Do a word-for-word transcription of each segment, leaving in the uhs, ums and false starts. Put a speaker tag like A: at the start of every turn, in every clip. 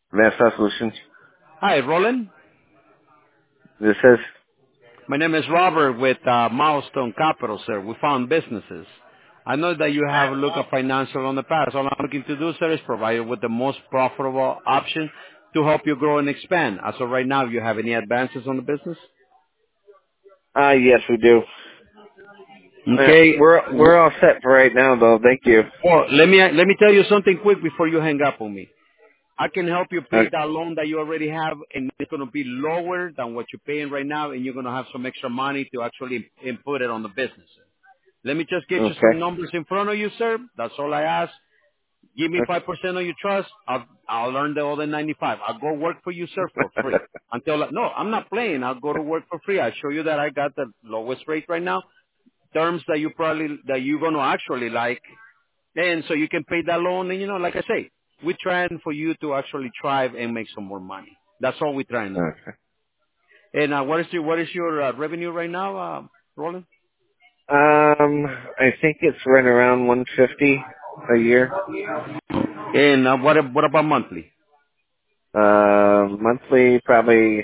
A: Vesta Solutions.
B: Hi, Roland.
A: This is.
B: My name is Robert with uh, Milestone Capital, sir. We found businesses. I know that you have looked at financial on the past. All I'm looking to do, sir, is provide you with the most profitable option to help you grow and expand. As of right now, you have any advances on the business?
A: Uh, yes, we do. Uh,
B: Okay.
A: we're we're all set for right now, though. Thank you.
B: Well, let me let me tell you something quick before you hang up on me. I can help you pay
A: Uh,
B: that loan that you already have, and it's going to be lower than what you're paying right now, and you're going to have some extra money to actually input it on the business. Let me just get you some
A: okay.
B: numbers in front of you, sir. That's all I ask. Give me
A: Okay.
B: five percent of your trust. I'll I'll earn the other ninety-five. I'll go work for you, sir, for free. Until no, I'm not playing. I'll go to work for free. I'll show you that I got the lowest rate right now. Terms that you probably that you're going to actually like, and so you can pay that loan. And you know, like I say, we're trying for you to actually thrive and make some more money. That's all we're trying to do.
A: Okay. And
B: And uh, what is your what is your uh, revenue right now, uh, Roland?
A: um, I think it's right around one fifty a year.
B: And uh, what ab- what about monthly?
A: Uh, monthly probably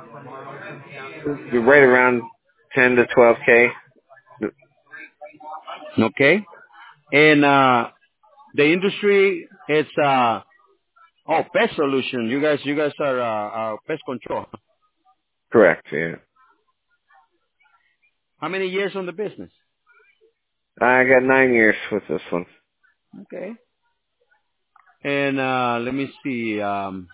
A: right around ten to twelve k.
B: Okay. And uh, the industry, it's uh, oh, pest solution. You guys, you guys are uh, uh, pest control.
A: Correct. Yeah.
B: How many years on the business?
A: I got nine years with this one.
B: Okay. And uh, let me see. Um,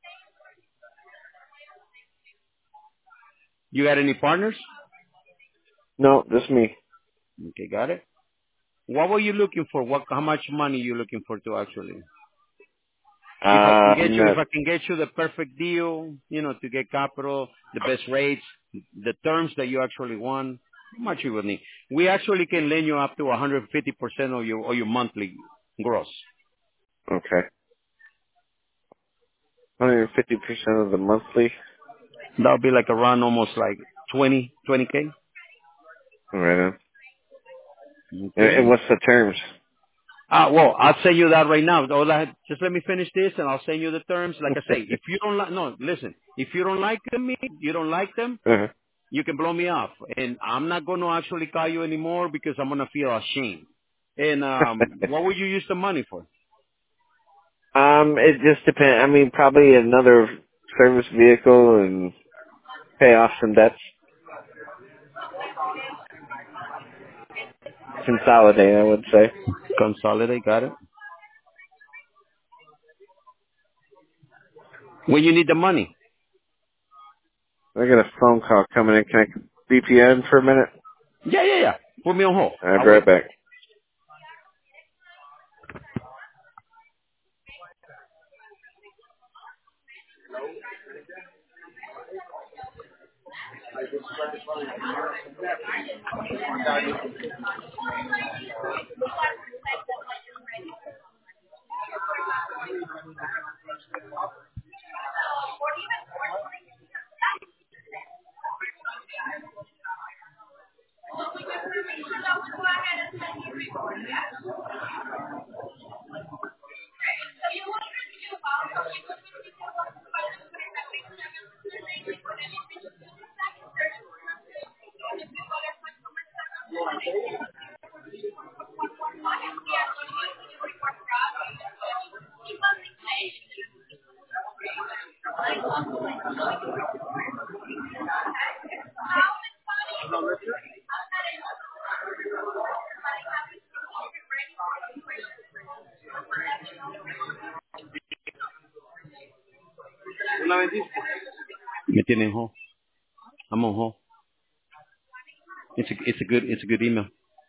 B: you got any partners?
A: No, just me.
B: Okay, got it. What were you looking for? What? How much money you looking for to actually? If I can get
A: Um,
B: you, if
A: no.
B: I can get you the perfect deal, you know, to get capital, the best rates, the terms that you actually want, how much you would need? We actually can lend you up to one hundred fifty percent of your of your monthly gross.
A: Okay. one hundred fifty percent of the monthly.
B: That'll be like around almost like twenty, twenty k.
A: Right on. And, and
B: Okay.
A: what's the terms?
B: Ah, well, I'll send you that right now. All I, just let me finish this, and I'll send you the terms. Like I say, if you don't like, no, listen, if you don't like them, you don't like them,
A: Uh-huh.
B: you can blow me off, and I'm not going to actually call you anymore because I'm going to feel ashamed. And um, what would you use the money for?
A: um, it just depends. I mean, probably another service vehicle and pay off some debts. Consolidate, I would say.
B: Consolidate, got it. When you need the money?
A: I got a phone call coming in. Can I B P N for a minute?
B: Yeah, yeah, yeah. Put me on hold.
A: I'll be
B: I'll wait.
A: right back.
B: Me tienen hold. I'm on hold. It's a, it's a good, it's a good email.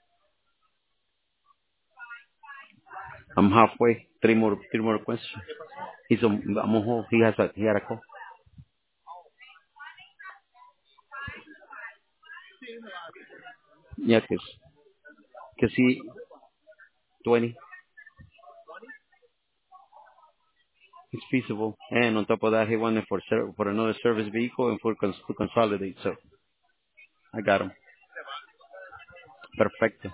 B: I'm halfway. Three more, three more questions. He's on, I'm on hold. He has a, he had a call. Yeah, cause, cause he, twenty. It's feasible. And on top of that, he wanted for ser- for another service vehicle and for cons- to consolidate. So I got him. Perfecto.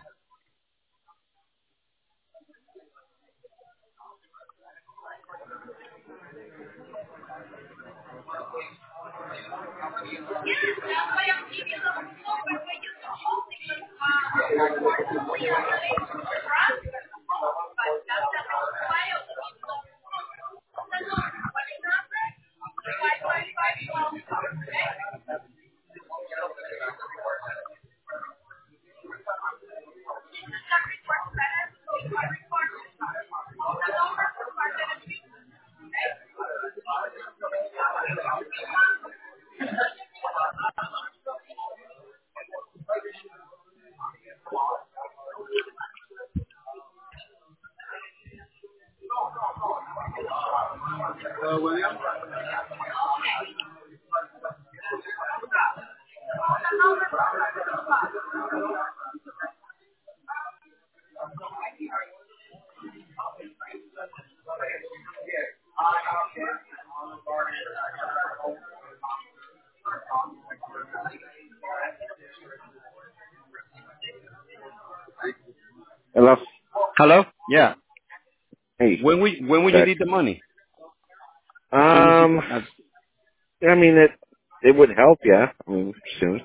A: Hello?
B: Hello? Yeah.
A: Hey,
B: When we when would you
A: check.
B: need the money? As soon as you
A: Um,
B: as
A: I mean, it it would help, yeah. I mean, soon.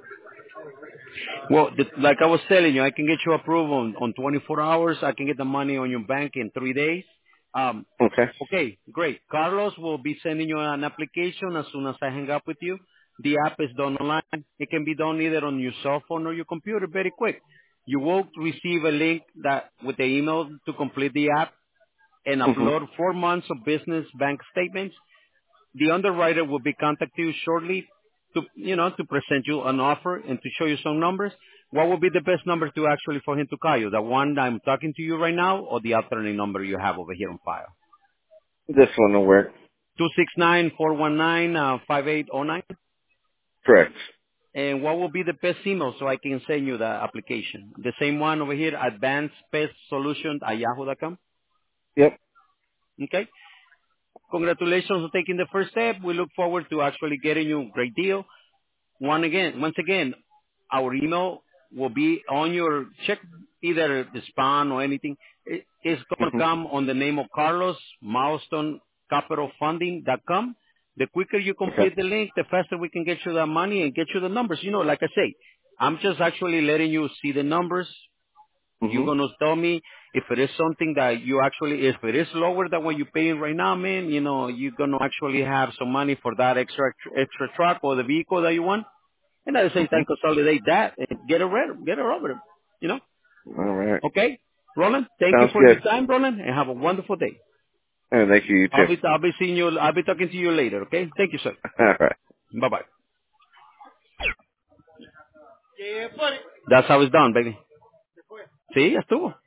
B: well, the, like I was telling you, I can get you approved on, on twenty-four hours. I can get the money on your bank in three days. Um,
A: Okay.
B: okay, great. Carlos will be sending you an application as soon as I hang up with you. The app is done online. It can be done either on your cell phone or your computer very quick. You will receive a link that with the email to complete the app and
A: Mhm.
B: upload four months of business bank statements. The underwriter will be contacting you shortly to, you know, to present you an offer and to show you some numbers. What would be the best number to actually for him to call you? The one I'm talking to you right now or the alternate number you have over here on file?
A: This one will work.
B: two six nine, four one nine, uh, five eight zero nine.
A: Correct.
B: And what will be the best email so I can send you the application? The same one over here, advanced pest solutions at yahoo dot com.
A: Yep.
B: Okay. Congratulations on taking the first step. We look forward to actually getting you a great deal. One again, once again, our email will be on your check, either the spam or anything. It, it's going to
A: Mhm.
B: come on the name of Carlos, milestone capital funding dot com. The quicker you
A: Okay.
B: complete the link, the faster we can get you the money and get you the numbers. You know, like I say, I'm just actually letting you see the numbers. You're
A: Mhm.
B: going to tell me if it is something that you actually, if it is lower than what you're paying right now, man, you know, you're going to actually have some money for that extra, extra truck or the vehicle that you want. And at the same time,
A: Mhm.
B: consolidate that and get it rid, get it over. You know?
A: All right.
B: Okay? Roland, thank you
A: Sounds
B: for your
A: good.
B: time, Roland, and have a wonderful day.
A: And thank you. You
B: I'll
A: too.
B: be, I'll be seeing you, I'll be talking to you later, okay? Thank you, sir.
A: All right.
B: Bye-bye. That's how it's done, baby. Sí, ya estuvo.